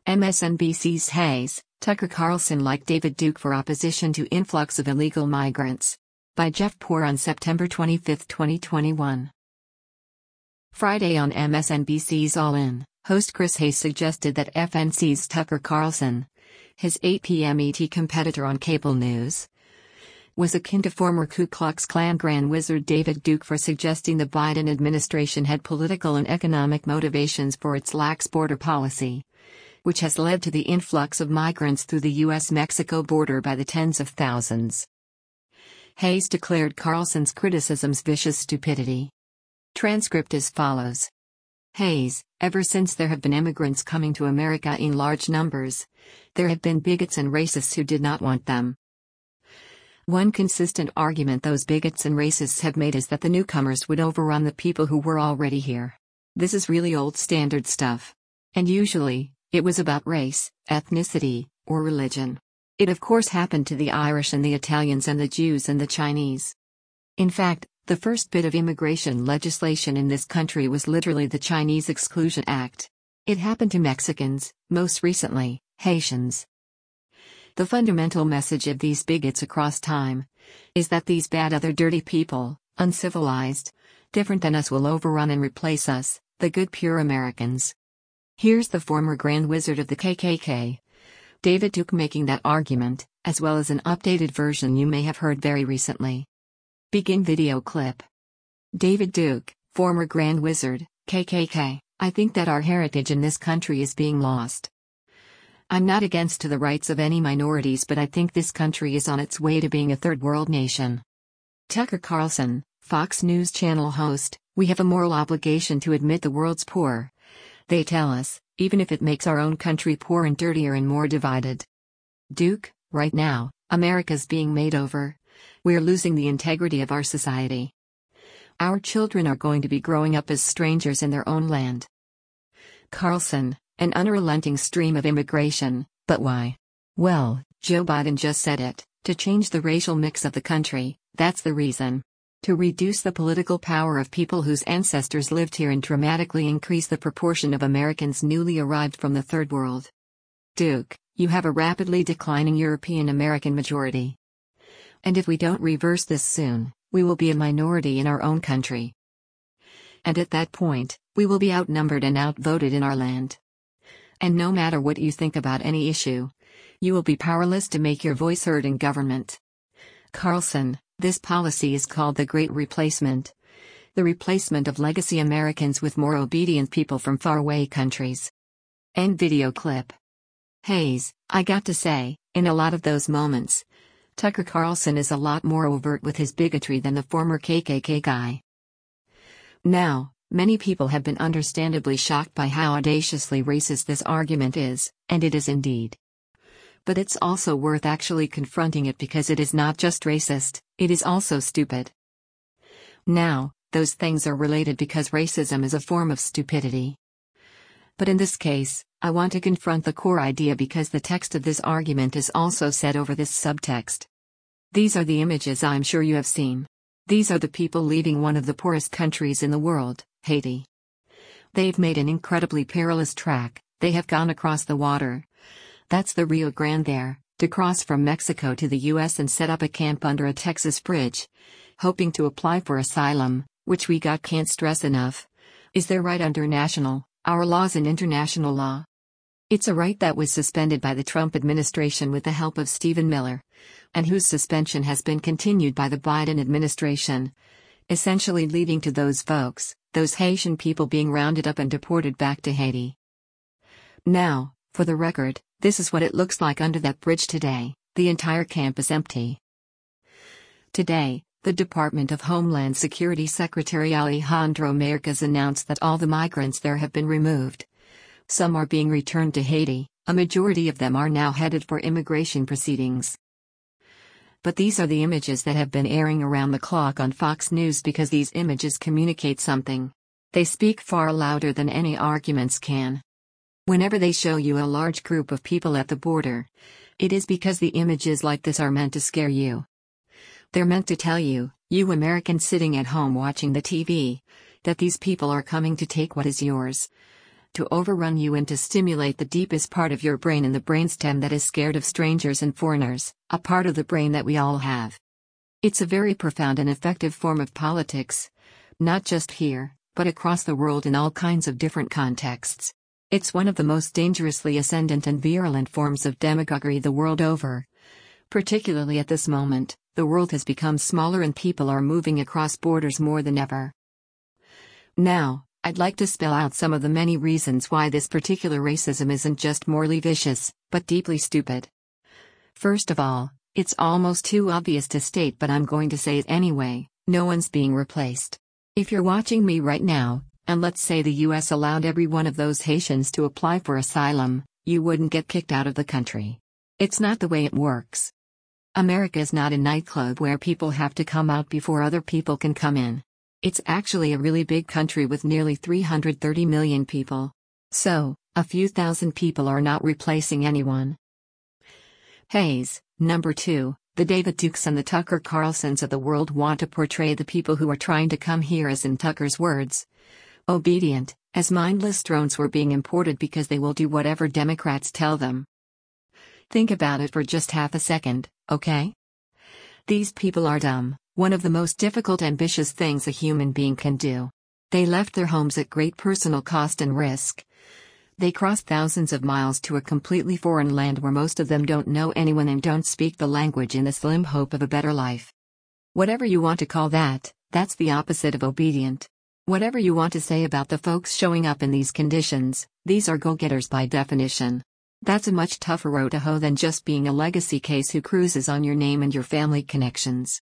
MSNBC's Hayes, Tucker Carlson liked David Duke for opposition to influx of illegal migrants. By Jeff Poor on September 25, 2021. Friday on MSNBC's All In, host Chris Hayes suggested that FNC's Tucker Carlson, his 8 p.m. ET competitor on cable news, was akin to former Ku Klux Klan Grand Wizard David Duke for suggesting the Biden administration had political and economic motivations for its lax border policy, which has led to the influx of migrants through the U.S.-Mexico border by the tens of thousands. Hayes declared Carlson's criticisms vicious stupidity. Transcript as follows. Hayes, ever since there have been immigrants coming to America in large numbers, there have been bigots and racists who did not want them. One consistent argument those bigots and racists have made is that the newcomers would overrun the people who were already here. This is really old standard stuff. And usually, it was about race, ethnicity, or religion. It of course happened to the Irish and the Italians and the Jews and the Chinese. In fact, the first bit of immigration legislation in this country was literally the Chinese Exclusion Act. It happened to Mexicans, most recently, Haitians. The fundamental message of these bigots across time is that these bad other dirty people, uncivilized, different than us will overrun and replace us, the good pure Americans. Here's the former Grand Wizard of the KKK, David Duke, making that argument, as well as an updated version you may have heard very recently. Begin video clip. David Duke, former Grand Wizard, KKK, I think that our heritage in this country is being lost. I'm not against the rights of any minorities, but I think this country is on its way to being a third world nation. Tucker Carlson, Fox News Channel host, we have a moral obligation to admit the world's poor. They tell us, even if it makes our own country poor and dirtier and more divided. Duke, right now, America's being made over. We're losing the integrity of our society. Our children are going to be growing up as strangers in their own land. Carlson, an unrelenting stream of immigration, but why? Well, Joe Biden just said it, to change the racial mix of the country, that's the reason. To reduce the political power of people whose ancestors lived here and dramatically increase the proportion of Americans newly arrived from the Third World. Duke, you have a rapidly declining European American majority. And if we don't reverse this soon, we will be a minority in our own country. And at that point, we will be outnumbered and outvoted in our land. And no matter what you think about any issue, you will be powerless to make your voice heard in government. Carlson, this policy is called the Great Replacement. The replacement of legacy Americans with more obedient people from faraway countries. End video clip. Hayes, I got to say, in a lot of those moments, Tucker Carlson is a lot more overt with his bigotry than the former KKK guy. Now, many people have been understandably shocked by how audaciously racist this argument is, and it is indeed. But it's also worth actually confronting it because it is not just racist, it is also stupid. Now, those things are related because racism is a form of stupidity. But in this case, I want to confront the core idea because the text of this argument is also set over this subtext. These are the images I'm sure you have seen. These are the people leaving one of the poorest countries in the world, Haiti. They've made an incredibly perilous trek, they have gone across the water. That's the Rio Grande there, to cross from Mexico to the U.S. and set up a camp under a Texas bridge, hoping to apply for asylum, which we can't stress enough, is their right under our laws and international law. It's a right that was suspended by the Trump administration with the help of Stephen Miller, and whose suspension has been continued by the Biden administration, essentially leading to those folks, those Haitian people being rounded up and deported back to Haiti. Now, for the record, this is what it looks like under that bridge today. The entire camp is empty. Today, the Department of Homeland Security Secretary Alejandro Mayorkas announced that all the migrants there have been removed. Some are being returned to Haiti, a majority of them are now headed for immigration proceedings. But these are the images that have been airing around the clock on Fox News because these images communicate something. They speak far louder than any arguments can. Whenever they show you a large group of people at the border, it is because the images like this are meant to scare you. They're meant to tell you, you Americans sitting at home watching the TV, that these people are coming to take what is yours. to overrun you and to stimulate the deepest part of your brain in the brainstem that is scared of strangers and foreigners, a part of the brain that we all have. It's a very profound and effective form of politics, not just here, but across the world in all kinds of different contexts. It's one of the most dangerously ascendant and virulent forms of demagoguery the world over. Particularly at this moment, the world has become smaller and people are moving across borders more than ever. Now, I'd like to spell out some of the many reasons why this particular racism isn't just morally vicious, but deeply stupid. First of all, it's almost too obvious to state, but I'm going to say it anyway: no one's being replaced. If you're watching me right now, and let's say the US allowed every one of those Haitians to apply for asylum, you wouldn't get kicked out of the country. It's not the way it works. America is not a nightclub where people have to come out before other people can come in. It's actually a really big country with nearly 330 million people. So, a few thousand people are not replacing anyone. Hayes. Number 2, the David Dukes and the Tucker Carlsons of the world want to portray the people who are trying to come here as, in Tucker's words, obedient, as mindless drones were being imported because they will do whatever Democrats tell them. Think about it for just half a second, okay? These people are dumb, one of the most difficult and vicious things a human being can do. They left their homes at great personal cost and risk. They crossed thousands of miles to a completely foreign land where most of them don't know anyone and don't speak the language in the slim hope of a better life. Whatever you want to call that, that's the opposite of obedient. Whatever you want to say about the folks showing up in these conditions, these are go-getters by definition. That's a much tougher row to hoe than just being a legacy case who cruises on your name and your family connections.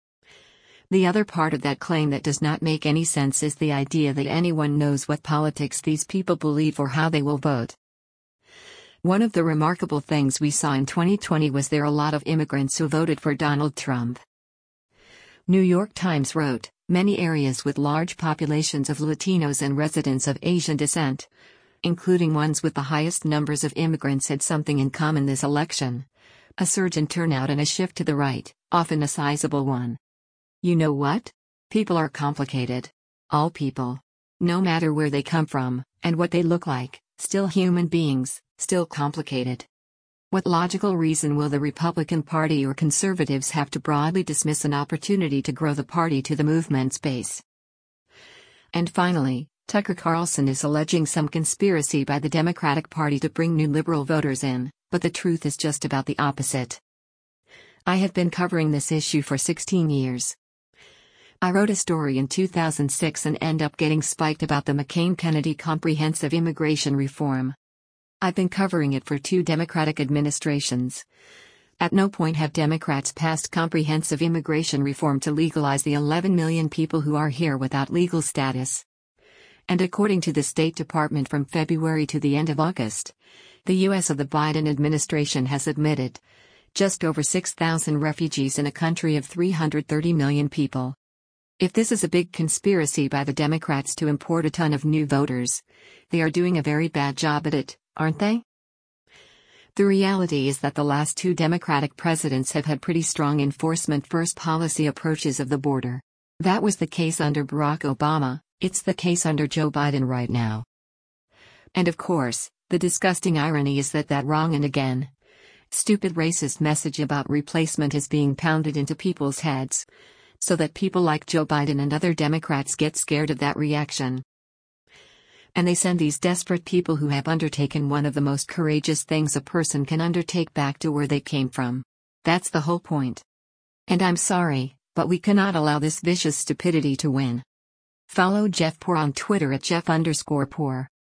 The other part of that claim that does not make any sense is the idea that anyone knows what politics these people believe or how they will vote. One of the remarkable things we saw in 2020 was there a lot of immigrants who voted for Donald Trump. New York Times wrote, many areas with large populations of Latinos and residents of Asian descent, including ones with the highest numbers of immigrants, had something in common this election: a surge in turnout and a shift to the right, often a sizable one. You know what? People are complicated. All people. No matter where they come from, and what they look like, still human beings, still complicated. What logical reason will the Republican Party or conservatives have to broadly dismiss an opportunity to grow the party to the movement's base? And finally, Tucker Carlson is alleging some conspiracy by the Democratic Party to bring new liberal voters in, but the truth is just about the opposite. I have been covering this issue for 16 years. I wrote a story in 2006 and end up getting spiked about the McCain-Kennedy comprehensive immigration reform. I've been covering it for 2 Democratic administrations. At no point have Democrats passed comprehensive immigration reform to legalize the 11 million people who are here without legal status. And according to the State Department, from February to the end of August, the U.S. of the Biden administration has admitted just over 6,000 refugees in a country of 330 million people. If this is a big conspiracy by the Democrats to import a ton of new voters, they are doing a very bad job at it, aren't they? The reality is that the last 2 Democratic presidents have had pretty strong enforcement-first policy approaches of the border. That was the case under Barack Obama. It's the case under Joe Biden right now. And of course, the disgusting irony is that wrong and again stupid racist message about replacement is being pounded into people's heads, so that people like Joe Biden and other Democrats get scared of that reaction. And they send these desperate people who have undertaken one of the most courageous things a person can undertake back to where they came from. That's the whole point. And I'm sorry, but we cannot allow this vicious stupidity to win. Follow Jeff Poor on Twitter at Jeff_Poor.